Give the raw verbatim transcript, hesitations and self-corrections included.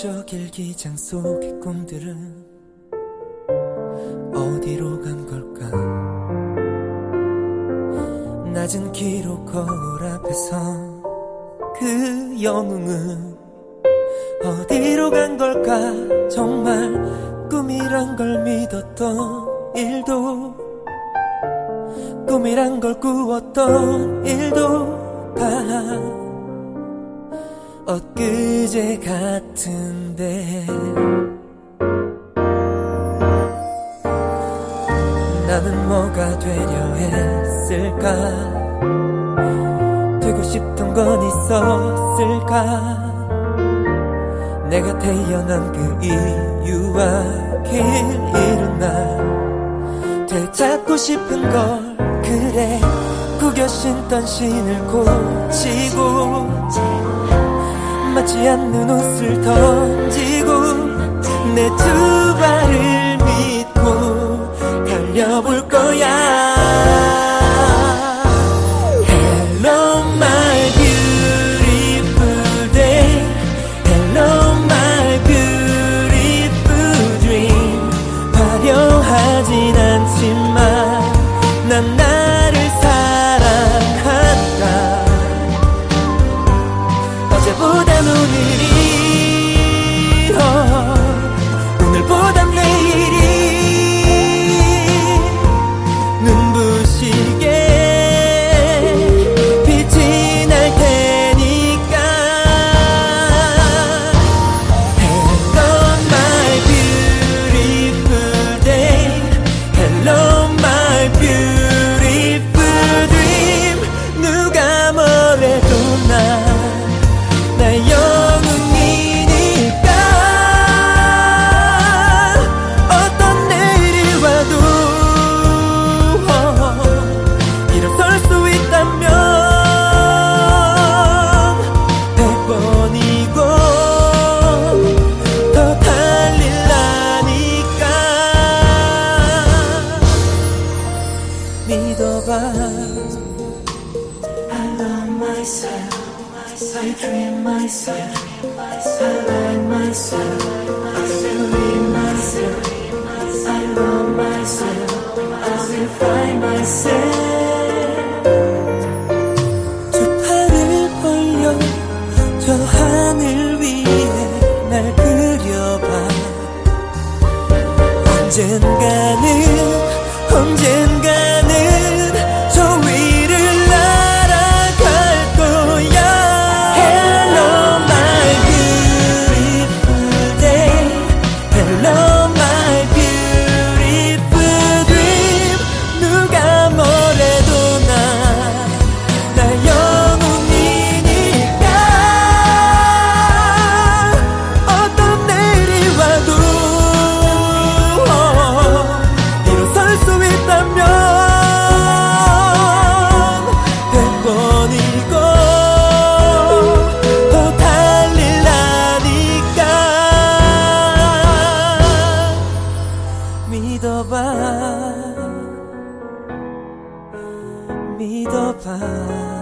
적 일기장 속의 꿈들은 어디로 간 걸까? 낮은 기록 거울 앞에서 그 영웅은 어디로 간 걸까? 정말 꿈이란 걸 믿었던 일도 꿈이란 걸 꾸었던 일도 다 엊그제 같은데 나는 뭐가 되려 했을까? 되고 싶던 건 있었을까? 내가 태어난 그 이유와 길 잃은 날 되찾고 싶은 걸 그래 구겨 신던 신을 고치고 맞지 않는 옷을 던지고 내 두 발을 믿고 달려볼 거야. Hello my beautiful day, Hello my beautiful dream. 화려하진 않지만 난 나를 사랑한다. 어제보단 오늘이 어, 오늘보단 내일이 눈부시게 빛이 날 테니까. Hello my beautiful day, Hello my beautiful dream. 누가 뭐래도 나 나 영웅이니까. 어떤 내일이 와도 일어설 수 있다면 백 번이고 더 달릴라니까. 믿어봐. I love myself, I dream myself, I like myself, I believe myself, I love myself, I will find myself. 두 팔을 벌려 저 하늘 위에 날 그려봐. 언젠가는 언젠가는 저 위를 날아갈 거야. Hello my beautiful day, Hello my beautiful dream. 누가 뭐래도 나 나 영웅이니까. 어떤 내일이 와도 일어설 수 있다면 백 번이고 더 달릴라니까. 믿어봐 믿어봐.